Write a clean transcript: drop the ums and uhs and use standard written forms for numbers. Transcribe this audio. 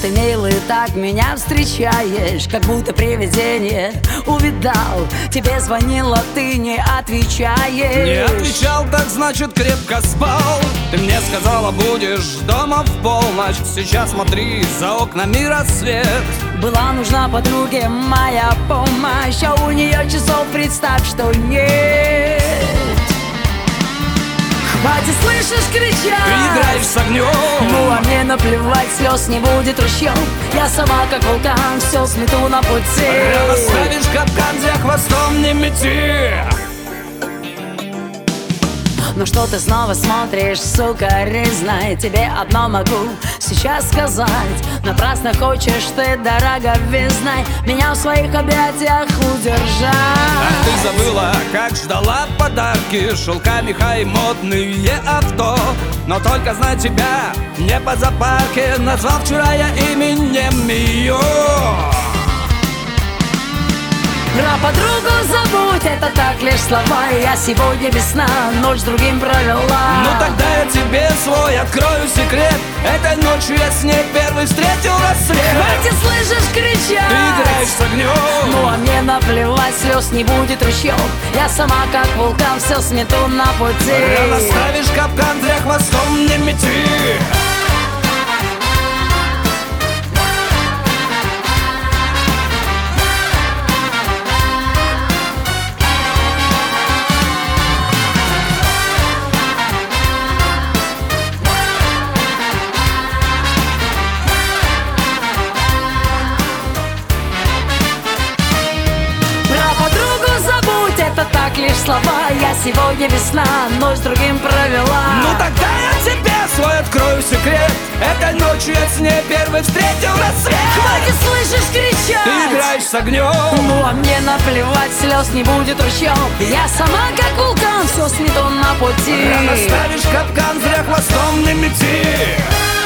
ты милый, так меня встречаешь, как будто привидение увидал. Тебе звонила, ты не отвечаешь. Не отвечал, так значит крепко спал. Ты мне сказала, будешь дома в полночь. Сейчас смотри, за окнами рассвет. Была нужна подруге моя помощь, а у нее часов, представь, что нет. Хватит, слышишь, кричать, ты играешь с огнем. Ну а мне наплевать, слез не будет ручьем. Я сама как вулкан, все смету на пути. Прямо ставишь капкан, за хвостом не мети. Ну что ты снова смотришь, сукоризной? Тебе одно могу сейчас сказать: напрасно хочешь ты, дороговизной, меня в своих объятиях удержать. Ах, ты забыла, как ждала подарки, шелка, меха и модные авто. Но только знай, тебя не по зоопарке назвал вчера я именем ее. Про подругу забудь, это так лишь слова. Я сегодня без сна ночь с другим провела. Ну тогда я тебе свой открою секрет. Этой ночью я с ней первый встретил рассвет. Хватит, слышишь, кричать, ты играешь с огнем. Ну а мне наплевать, слез не будет ручьем. Я сама как вулкан, все смету на пути. Рано ставишь капкан, зря хвостом не мети. Лишь слова, я сегодня весна, ночь с другим провела. Ну тогда я тебе свой открою секрет. Этой ночью я с ней первый встретил рассвет. Хватит, слышишь, кричать, ты играешь с огнем. Ну а мне наплевать, слез не будет ручьем. Я сама как вулкан, все смету на пути. Рано ставишь капкан, зря хвостом не мети.